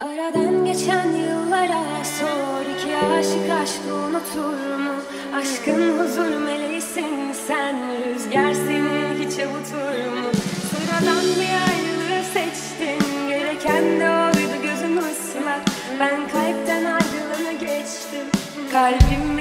Aradan geçen yıllara sor, iki aşık aşkı unutur mu? Aşkın huzur meleğisin sen, rüzgar seni hiç avutur mu? Sıradan bir ayrılığı seçtin, gereken de oydu, gözüm ıslak. Ben kalpten ayrılığını geçtim, kalbim